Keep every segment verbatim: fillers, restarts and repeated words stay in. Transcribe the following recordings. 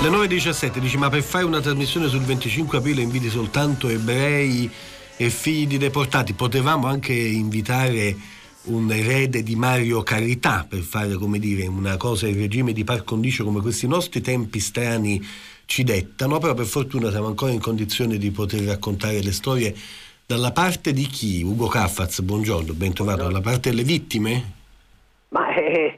Le nove e diciassette, dici, ma per fare una trasmissione sul venticinque aprile inviti soltanto ebrei e figli di deportati? Potevamo anche invitare un erede di Mario Carità per fare, come dire, una cosa in regime di par condicio come questi nostri tempi strani ci dettano, però per fortuna siamo ancora in condizione di poter raccontare le storie dalla parte di chi? Ugo Caffaz, buongiorno, ben trovato. Dalla parte delle vittime? Ma eh,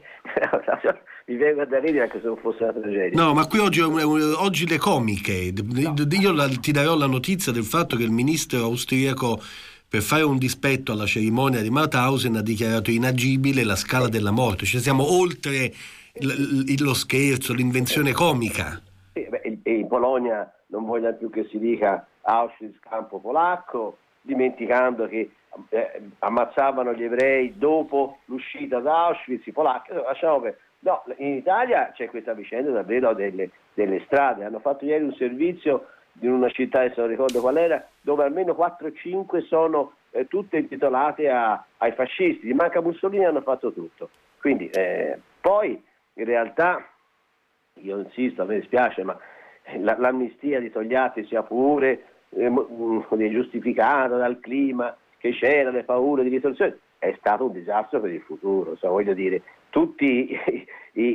mi vengo da ridere anche se non fosse una tragedia. No, ma qui oggi, oggi le comiche. No. Io la, ti darò la notizia del fatto che il ministro austriaco, per fare un dispetto alla cerimonia di Mauthausen, ha dichiarato inagibile la scala della morte. Cioè siamo oltre l- lo scherzo, l'invenzione comica. Sì, beh, in Polonia non vogliono più che si dica Auschwitz campo polacco, dimenticando che eh, ammazzavano gli ebrei dopo l'uscita da Auschwitz, i polacchi. Lasciamo per... No, in Italia c'è questa vicenda davvero delle, delle strade. Hanno fatto ieri un servizio in una città, se non ricordo qual era, dove almeno quattro cinque sono eh, tutte intitolate a, ai fascisti. Gli manca Mussolini, hanno fatto tutto. Quindi eh, poi in realtà io insisto, a me dispiace, ma la, l'amnistia di Togliatti sia pure eh, giustificata dal clima che c'era, le paure di ritorsione, è stato un disastro per il futuro. So, voglio dire, tutti i,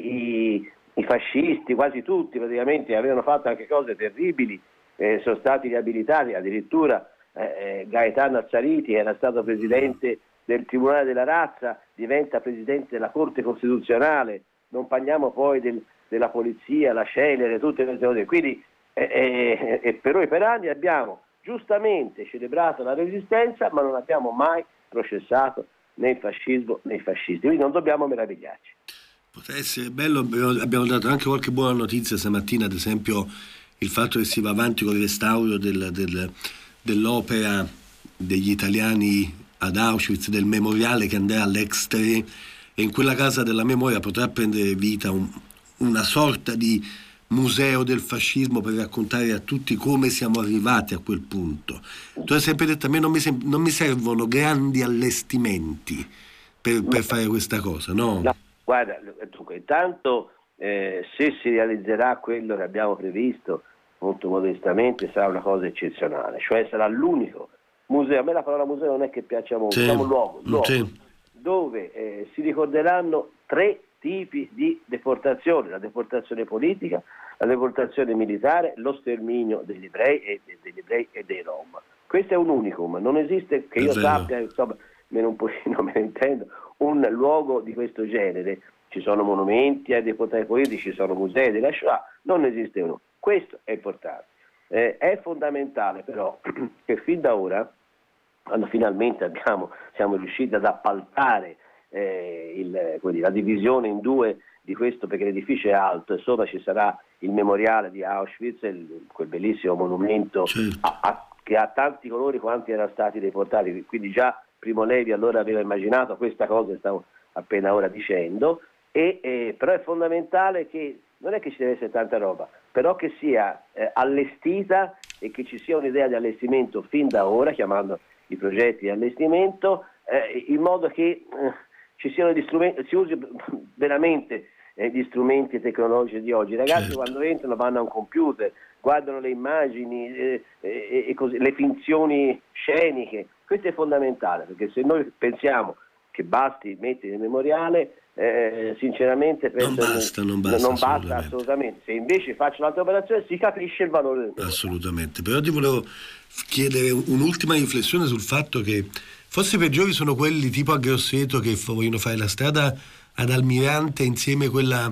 i, i fascisti, quasi tutti praticamente, avevano fatto anche cose terribili, eh, sono stati riabilitati, addirittura eh, Gaetano Azzariti era stato presidente del Tribunale della Razza, diventa presidente della Corte Costituzionale, non parliamo poi del, della polizia, la Celere, tutte queste cose. Quindi eh, eh, eh, per noi per anni abbiamo giustamente celebrato la resistenza, ma non abbiamo mai processato né il fascismo né i fascisti, quindi non dobbiamo meravigliarci. Potrebbe essere bello, abbiamo dato anche qualche buona notizia stamattina, ad esempio il fatto che si va avanti con il restauro del, del, dell'opera degli italiani ad Auschwitz, del memoriale che andrà all'Extere, e in quella casa della memoria potrà prendere vita un, una sorta di museo del fascismo per raccontare a tutti come siamo arrivati a quel punto. Tu hai sempre detto, a me non mi, sem- non mi servono grandi allestimenti per, per fare questa cosa, no? No, guarda, dunque, intanto eh, se si realizzerà quello che abbiamo previsto, molto modestamente, sarà una cosa eccezionale, cioè sarà l'unico museo, a me la parola museo non è che piaccia molto, sì, siamo un luogo, luogo sì. dove eh, si ricorderanno tre tipi di deportazione: la deportazione politica, la deportazione militare, lo sterminio degli ebrei e degli ebrei e dei Rom. Questo è un unicum, non esiste che io sappia, insomma, me un pochino me ne intendo, un luogo di questo genere. Ci sono monumenti ai deportati politici, ci sono musei della Shoah, non esiste uno. Questo è importante. Eh, è fondamentale però che fin da ora, quando finalmente abbiamo, siamo riusciti ad appaltare eh, il, quindi, la divisione in due di questo, perché l'edificio è alto e sopra ci sarà il memoriale di Auschwitz, il, quel bellissimo monumento, certo, a, a, che ha tanti colori quanti erano stati deportati, quindi già Primo Levi allora aveva immaginato questa cosa che stavo appena ora dicendo, e, eh, però è fondamentale che non è che ci deve essere tanta roba, però che sia eh, allestita e che ci sia un'idea di allestimento fin da ora, chiamando i progetti di allestimento, eh, in modo che eh, ci siano gli strumenti, si usi veramente eh, gli strumenti tecnologici di oggi. I ragazzi, certo, quando entrano vanno a un computer, guardano le immagini, eh, eh, e così, le finzioni sceniche. Questo è fondamentale, perché se noi pensiamo che basti mettere il memoriale, eh, sinceramente penso non basta, non basta, non basta assolutamente. assolutamente. Se invece faccio un'altra operazione si capisce il valore del memoriale. Assolutamente. Però ti volevo chiedere un'ultima riflessione sul fatto che forse i peggiori sono quelli tipo a Grosseto che vogliono fare la strada ad Almirante insieme a quella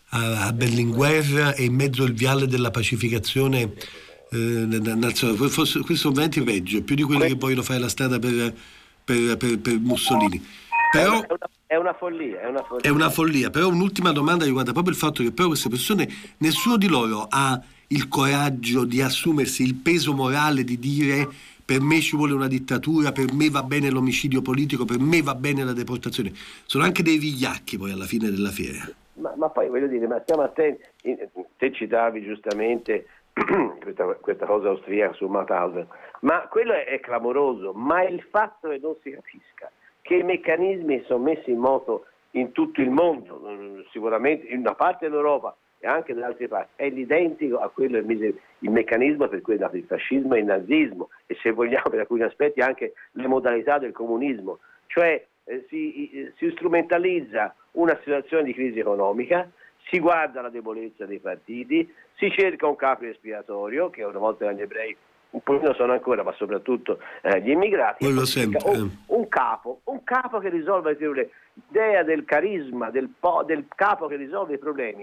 a Berlinguer e in mezzo il viale della pacificazione eh, nazionale. Forse, questo sono venti peggio, più di quelli che vogliono fare la strada per, per, per, per Mussolini. Però è una, è una follia, è una follia. È una follia, però un'ultima domanda riguarda proprio il fatto che però queste persone, nessuno di loro ha il coraggio di assumersi il peso morale di dire: per me ci vuole una dittatura, per me va bene l'omicidio politico, per me va bene la deportazione. Sono anche dei vigliacchi poi alla fine della fiera. Ma, ma poi voglio dire, ma stiamo attenti, te citavi giustamente questa, questa cosa austriaca su Mauthausen, ma quello è, è clamoroso, ma il fatto che non si capisca che i meccanismi sono messi in moto in tutto il mondo, sicuramente in una parte dell'Europa, e anche da altre parti, è l'identico a quello il, il meccanismo per cui è nato il fascismo e il nazismo, e se vogliamo per alcuni aspetti anche le modalità del comunismo, cioè eh, si, eh, si strumentalizza una situazione di crisi economica, si guarda la debolezza dei partiti, si cerca un capo espiatorio, che una volta erano gli ebrei, un pochino sono ancora, ma soprattutto eh, gli immigrati, un, un capo, un capo che risolve i problemi. L'idea del carisma, del, po- del capo che risolve i problemi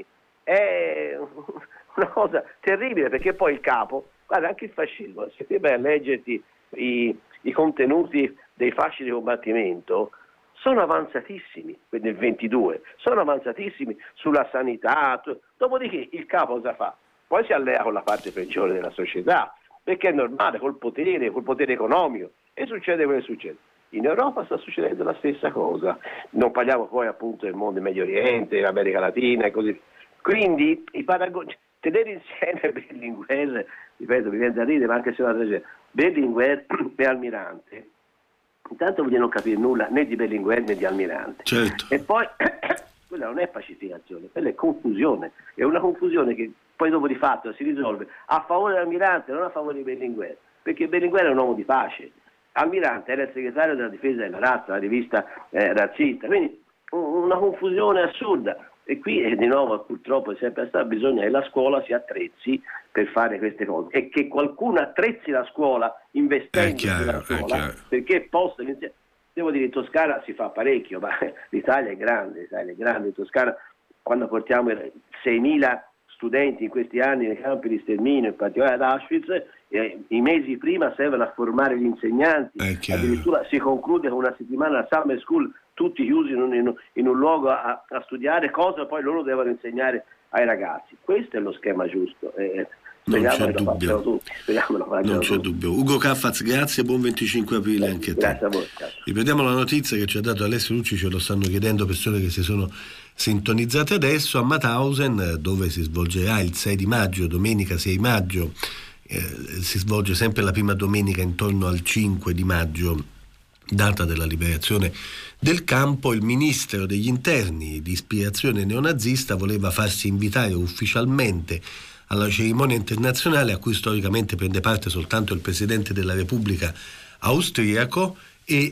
è una cosa terribile, perché poi il capo, guarda, anche il fascismo, se ti vai a leggerti i, i contenuti dei fasci di combattimento, sono avanzatissimi, nel ventidue, sono avanzatissimi sulla sanità, dopodiché il capo cosa fa? Poi si allea con la parte peggiore della società, perché è normale, col potere, col potere economico, e succede quello che succede. In Europa sta succedendo la stessa cosa, non parliamo poi appunto del mondo del Medio Oriente, dell'America Latina e così via. Quindi i paragoni, tenere insieme Berlinguer, ripeto, mi viene da ridere, ma anche se è una tragedia, Berlinguer e Almirante, intanto vuol dire non capire nulla né di Berlinguer né di Almirante. Certo. E poi quella non è pacificazione, quella è confusione, è una confusione che poi dopo di fatto si risolve a favore dell'Almirante, non a favore di Berlinguer, perché Berlinguer è un uomo di pace, Almirante era il segretario della difesa della razza, la rivista eh, razzista, quindi una confusione assurda. E qui eh, di nuovo purtroppo è sempre stato, bisogna che la scuola si attrezzi per fare queste cose e che qualcuno attrezzi la scuola investendo nella scuola perché possa iniziare. Devo dire, in Toscana si fa parecchio, ma l'Italia è grande, l'Italia è grande. In Toscana, quando portiamo seimila studenti in questi anni nei campi di sterminio, in particolare ad Auschwitz, eh, i mesi prima servono a formare gli insegnanti, addirittura si conclude con una settimana a summer school, tutti chiusi in un, in un, in un luogo a, a studiare, cosa poi loro devono insegnare ai ragazzi. Questo è lo schema giusto. Eh, non c'è dubbio. Tutti, non c'è tutti. dubbio. Ugo Caffaz, grazie, buon venticinque aprile anche a te. Grazie a voi. Ripetiamo la notizia che ci ha dato Alessio Lucci, ce lo stanno chiedendo persone che si sono sintonizzate adesso. A Mauthausen, dove si svolgerà il sei di maggio, domenica sei maggio, eh, si svolge sempre la prima domenica intorno al cinque di maggio, data della liberazione del campo. Il ministro degli interni di ispirazione neonazista voleva farsi invitare ufficialmente alla cerimonia internazionale a cui storicamente prende parte soltanto il Presidente della Repubblica austriaco e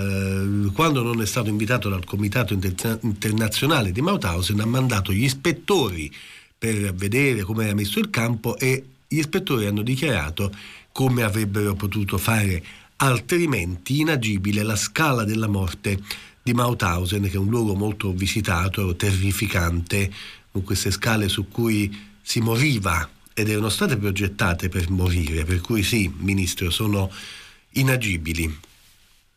eh, quando non è stato invitato dal Comitato Inter- Internazionale di Mauthausen ha mandato gli ispettori per vedere come era messo il campo e gli ispettori hanno dichiarato come avrebbero potuto fare altrimenti inagibile la scala della morte di Mauthausen, che è un luogo molto visitato, terrificante, con queste scale su cui si moriva ed erano state progettate per morire, per cui sì, Ministro, sono inagibili.